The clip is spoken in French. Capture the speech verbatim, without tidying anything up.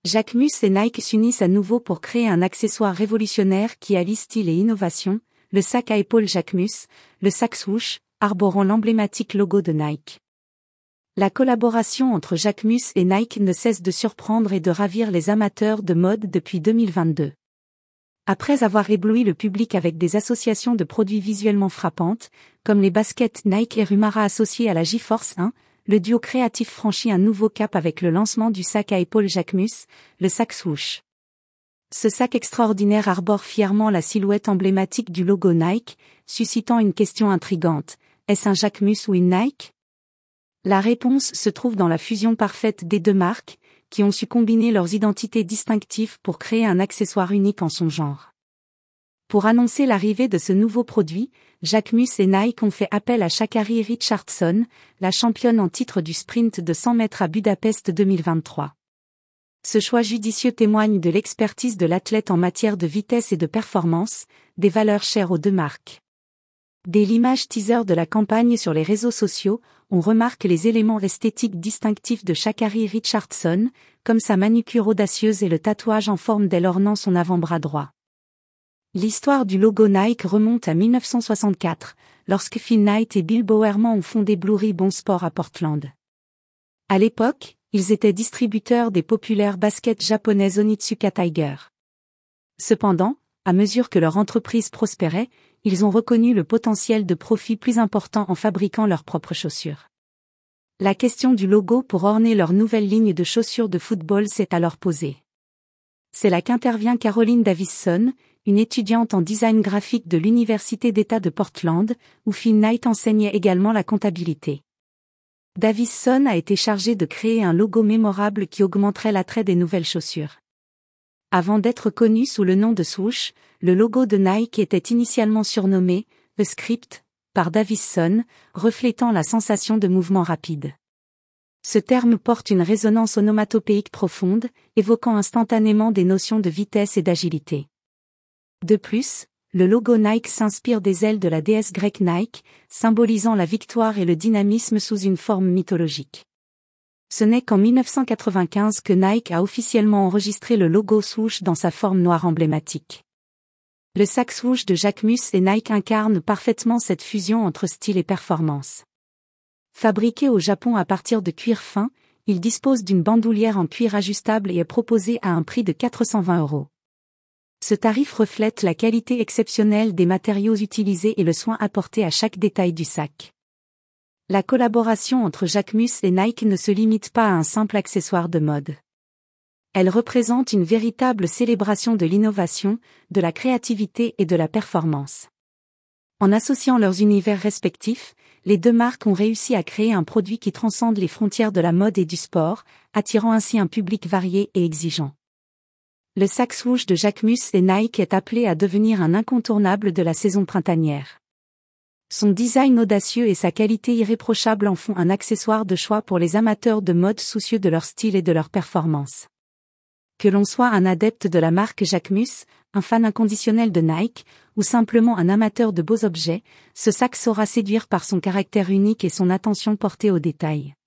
Jacquemus et Nike s'unissent à nouveau pour créer un accessoire révolutionnaire qui allie style et innovation, le sac à épaules Jacquemus, le sac swoosh, arborant l'emblématique logo de Nike. La collaboration entre Jacquemus et Nike ne cesse de surprendre et de ravir les amateurs de mode depuis deux mille vingt-deux. Après avoir ébloui le public avec des associations de produits visuellement frappantes, comme les baskets Nike et Rumara associées à la G-Force un, le duo créatif franchit un nouveau cap avec le lancement du sac à épaules Jacquemus, le sac swoosh. Ce sac extraordinaire arbore fièrement la silhouette emblématique du logo Nike, suscitant une question intrigante. Est-ce un Jacquemus ou une Nike? La réponse se trouve dans la fusion parfaite des deux marques, qui ont su combiner leurs identités distinctives pour créer un accessoire unique en son genre. Pour annoncer l'arrivée de ce nouveau produit, Jacquemus et Nike ont fait appel à Sha'Carri Richardson, la championne en titre du sprint de cent mètres à Budapest deux mille vingt-trois. Ce choix judicieux témoigne de l'expertise de l'athlète en matière de vitesse et de performance, des valeurs chères aux deux marques. Dès l'image teaser de la campagne sur les réseaux sociaux, on remarque les éléments esthétiques distinctifs de Sha'Carri Richardson, comme sa manucure audacieuse et le tatouage en forme d'aile ornant son avant-bras droit. L'histoire du logo Nike remonte à mille neuf cent soixante-quatre, lorsque Phil Knight et Bill Bowerman ont fondé Blue Ribbon Sport à Portland. À l'époque, ils étaient distributeurs des populaires baskets japonaises Onitsuka Tiger. Cependant, à mesure que leur entreprise prospérait, ils ont reconnu le potentiel de profit plus important en fabriquant leurs propres chaussures. La question du logo pour orner leur nouvelle ligne de chaussures de football s'est alors posée. C'est là qu'intervient Caroline Davison, une étudiante en design graphique de l'Université d'État de Portland, où Phil Knight enseignait également la comptabilité. Davison a été chargée de créer un logo mémorable qui augmenterait l'attrait des nouvelles chaussures. Avant d'être connu sous le nom de swoosh, le logo de Nike était initialement surnommé « The Script » par Davison, reflétant la sensation de mouvement rapide. Ce terme porte une résonance onomatopéique profonde, évoquant instantanément des notions de vitesse et d'agilité. De plus, le logo Nike s'inspire des ailes de la déesse grecque Nike, symbolisant la victoire et le dynamisme sous une forme mythologique. Ce n'est qu'en mille neuf cent quatre-vingt-quinze que Nike a officiellement enregistré le logo swoosh dans sa forme noire emblématique. Le sac swoosh de Jacquemus et Nike incarne parfaitement cette fusion entre style et performance. Fabriqué au Japon à partir de cuir fin, il dispose d'une bandoulière en cuir ajustable et est proposé à un prix de quatre cent vingt euros. Ce tarif reflète la qualité exceptionnelle des matériaux utilisés et le soin apporté à chaque détail du sac. La collaboration entre Jacquemus et Nike ne se limite pas à un simple accessoire de mode. Elle représente une véritable célébration de l'innovation, de la créativité et de la performance. En associant leurs univers respectifs, les deux marques ont réussi à créer un produit qui transcende les frontières de la mode et du sport, attirant ainsi un public varié et exigeant. Le sac swoosh de Jacquemus et Nike est appelé à devenir un incontournable de la saison printanière. Son design audacieux et sa qualité irréprochable en font un accessoire de choix pour les amateurs de mode soucieux de leur style et de leur performance. Que l'on soit un adepte de la marque Jacquemus, un fan inconditionnel de Nike, ou simplement un amateur de beaux objets, ce sac saura séduire par son caractère unique et son attention portée aux détails.